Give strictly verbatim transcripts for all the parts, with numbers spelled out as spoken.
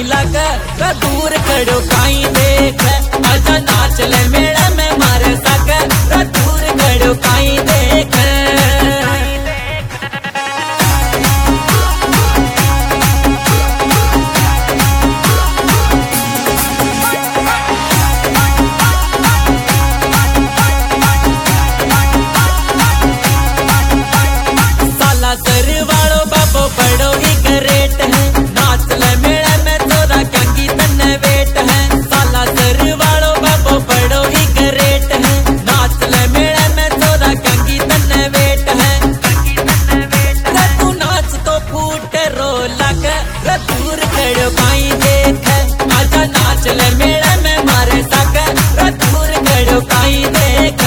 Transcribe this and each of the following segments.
लागे रे दूर खड़ो काई देख आजा नाच ले मेले में मारे सागे रे दूर खड़ो काई देख। सर वालों बाबो बड़ो ही करेट है नाच ले मेले में तोरा कंगी तन्ने वेट है। साला सर वालों बाबो बड़ो ही करेट है नाच ले मेले में तोरा कंगी तन्ने वेट है। रे तू नाच तो फूट रो लग रे दूर खड़ो काई देख आजा नाच ले मेले में मारे सक रे दूर खड़ो काई देख।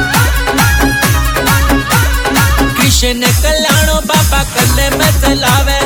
कृष्ण कल्याणो बाबा कल में चलावे